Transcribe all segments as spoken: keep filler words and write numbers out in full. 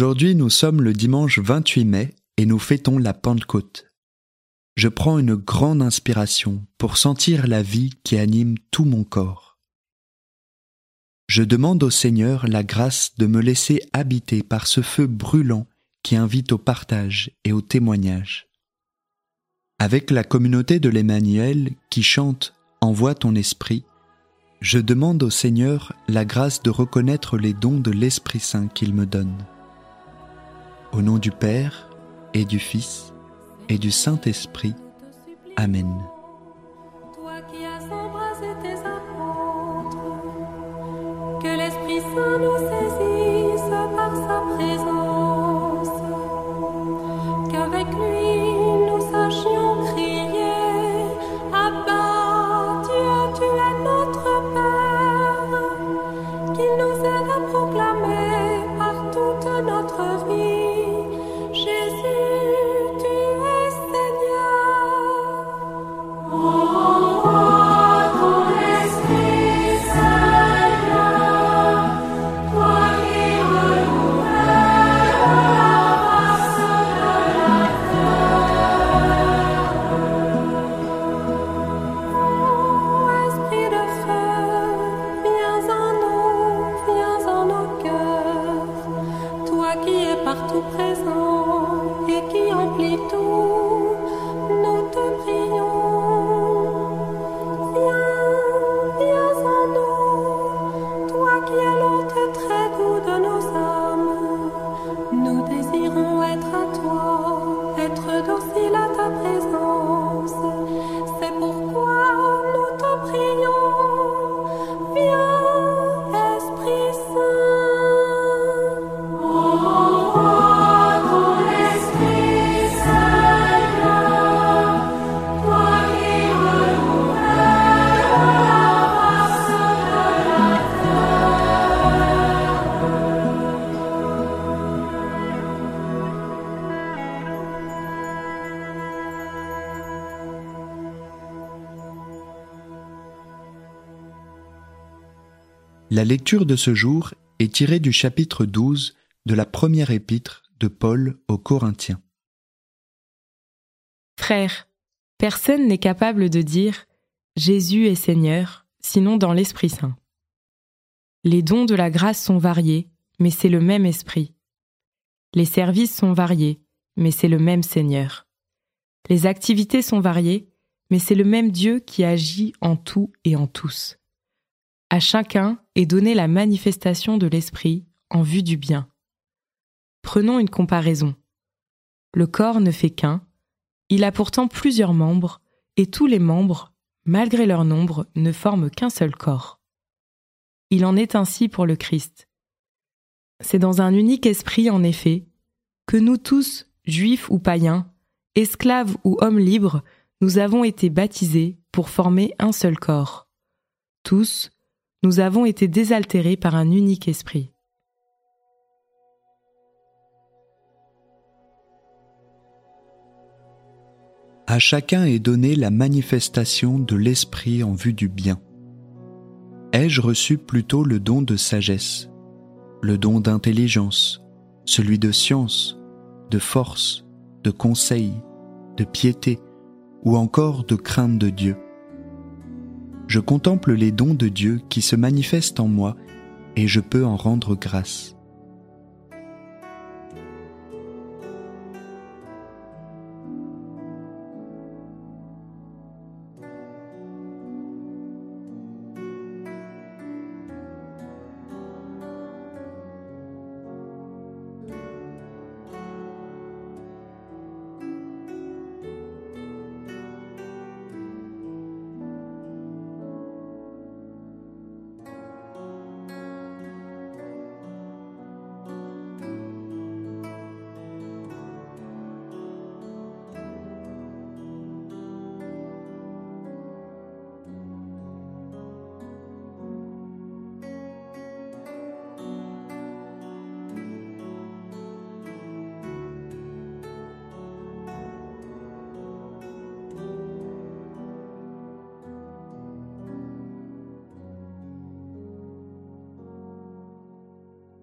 Aujourd'hui, nous sommes le dimanche vingt-huit mai et nous fêtons la Pentecôte. Je prends une grande inspiration pour sentir la vie qui anime tout mon corps. Je demande au Seigneur la grâce de me laisser habiter par ce feu brûlant qui invite au partage et au témoignage. Avec la communauté de l'Emmanuel qui chante « Envoie ton esprit », je demande au Seigneur la grâce de reconnaître les dons de l'Esprit Saint qu'il me donne. Au nom du Père et du Fils et du Saint-Esprit. Amen. Toi qui as embrassé tes apôtres, que l'Esprit Saint nous saisisse par sa présence, qu'avec lui nous sachions crier « Abba, Dieu, tu es notre Père », qu'il nous aide à proclamer par toute notre vie « Jésus, tu es Seigneur ». Envoie ton Esprit, Seigneur, toi qui renouvelles la race de la terre. Ô Esprit de feu, viens en nous, viens en nos cœurs, toi qui es partout présent et qui emplis tout, nous te prions. Viens, viens en nous, toi qui es l'hôte très doux de nos âmes. Nous désirons être à toi, être dociles à ta présence. C'est pourquoi nous te prions. Viens, Esprit Saint. Envoie ton Esprit, Seigneur, toi qui renouvelles la race de la terre. La lecture de ce jour est tirée du chapitre douze de la première épître de Paul aux Corinthiens. Frères, personne n'est capable de dire « Jésus est Seigneur » sinon dans l'Esprit Saint. Les dons de la grâce sont variés, mais c'est le même Esprit. Les services sont variés, mais c'est le même Seigneur. Les activités sont variées, mais c'est le même Dieu qui agit en tout et en tous. À chacun est donnée la manifestation de l'Esprit en vue du bien. Prenons une comparaison. Le corps ne fait qu'un, il a pourtant plusieurs membres, et tous les membres, malgré leur nombre, ne forment qu'un seul corps. Il en est ainsi pour le Christ. C'est dans un unique esprit, en effet, que nous tous, juifs ou païens, esclaves ou hommes libres, nous avons été baptisés pour former un seul corps. Tous, nous avons été désaltérés par un unique esprit. À chacun est donnée la manifestation de l'Esprit en vue du bien. Ai-je reçu plutôt le don de sagesse, le don d'intelligence, celui de science, de force, de conseil, de piété, ou encore de crainte de Dieu? Je contemple les dons de Dieu qui se manifestent en moi et je peux en rendre grâce.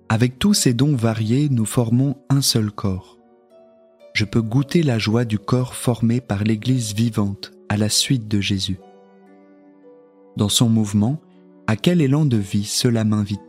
Avec tous ces dons variés, nous formons un seul corps. Je peux goûter la joie du corps formé par l'Église vivante à la suite de Jésus. Dans son mouvement, à quel élan de vie cela m'invite-t-il ?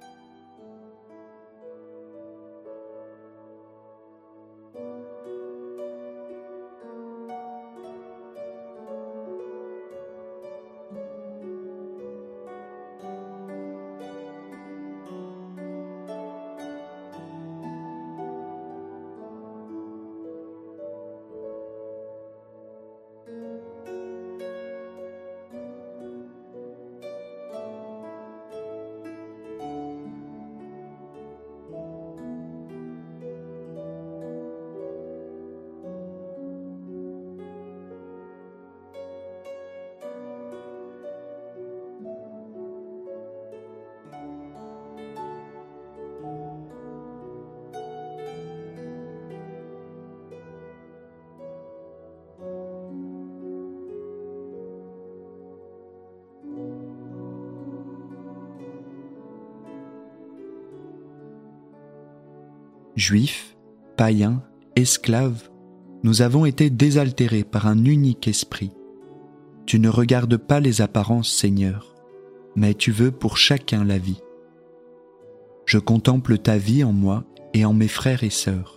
Juifs, païens, esclaves, nous avons été désaltérés par un unique esprit. Tu ne regardes pas les apparences, Seigneur, mais tu veux pour chacun la vie. Je contemple ta vie en moi et en mes frères et sœurs.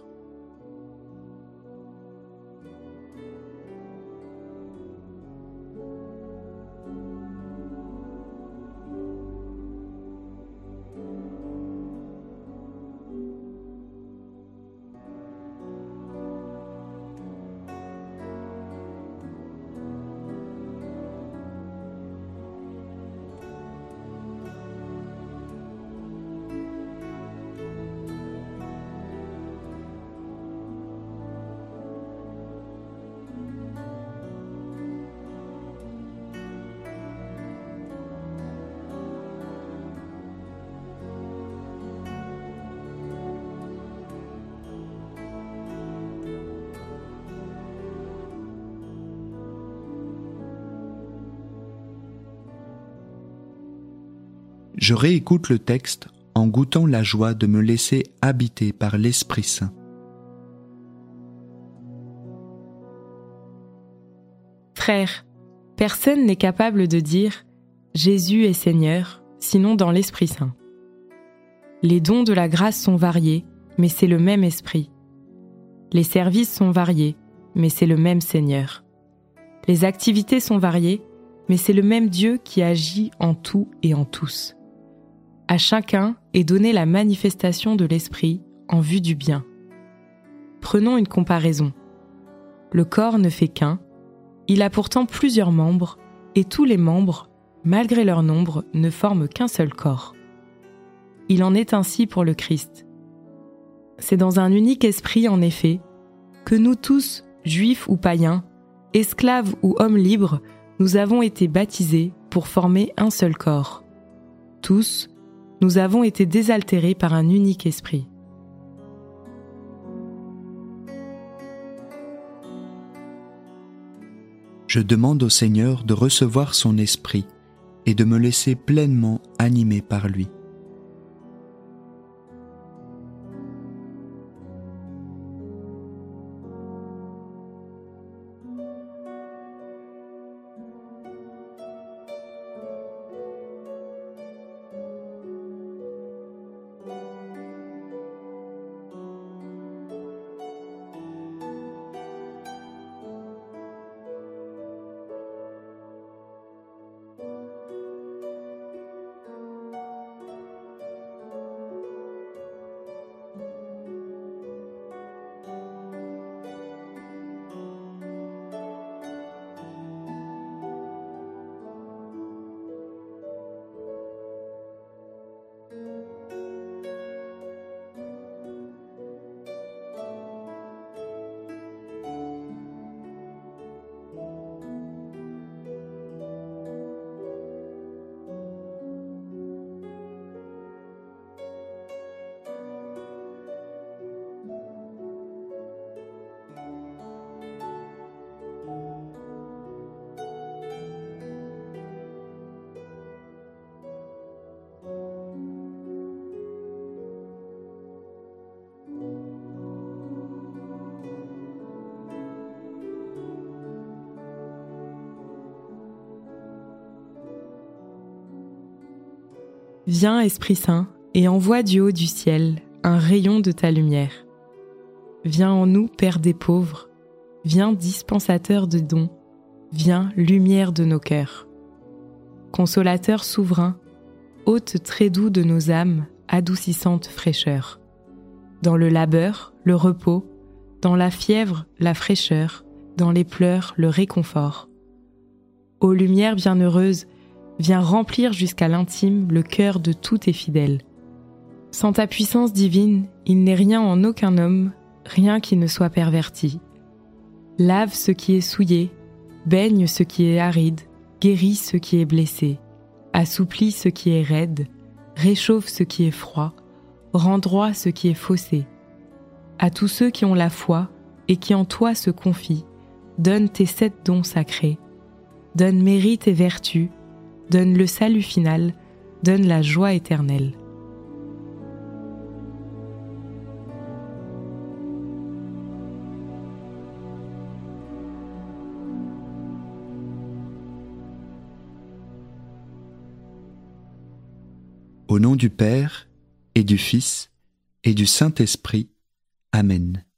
Je réécoute le texte en goûtant la joie de me laisser habiter par l'Esprit Saint. Frères, personne n'est capable de dire « Jésus est Seigneur » sinon dans l'Esprit Saint. Les dons de la grâce sont variés, mais c'est le même Esprit. Les services sont variés, mais c'est le même Seigneur. Les activités sont variées, mais c'est le même Dieu qui agit en tout et en tous. À chacun est donnée la manifestation de l'Esprit en vue du bien. Prenons une comparaison. Le corps ne fait qu'un, il a pourtant plusieurs membres, et tous les membres, malgré leur nombre, ne forment qu'un seul corps. Il en est ainsi pour le Christ. C'est dans un unique esprit, en effet, que nous tous, juifs ou païens, esclaves ou hommes libres, nous avons été baptisés pour former un seul corps. Tous, nous avons été désaltérés par un unique esprit. Je demande au Seigneur de recevoir son esprit et de me laisser pleinement animer par lui. Viens, Esprit Saint, et envoie du haut du ciel un rayon de ta lumière. Viens en nous, Père des pauvres, viens, dispensateur de dons, viens, lumière de nos cœurs. Consolateur souverain, hôte très doux de nos âmes, adoucissante fraîcheur. Dans le labeur, le repos, dans la fièvre, la fraîcheur, dans les pleurs, le réconfort. Ô lumière bienheureuse, viens remplir jusqu'à l'intime le cœur de tous tes fidèles. Sans ta puissance divine, il n'est rien en aucun homme, rien qui ne soit perverti. Lave ce qui est souillé, baigne ce qui est aride, guéris ce qui est blessé, assouplis ce qui est raide, réchauffe ce qui est froid, rend droit ce qui est faussé. À tous ceux qui ont la foi et qui en toi se confient, donne tes sept dons sacrés, donne mérite et vertu, donne le salut final, donne la joie éternelle. Au nom du Père, et du Fils, et du Saint-Esprit. Amen.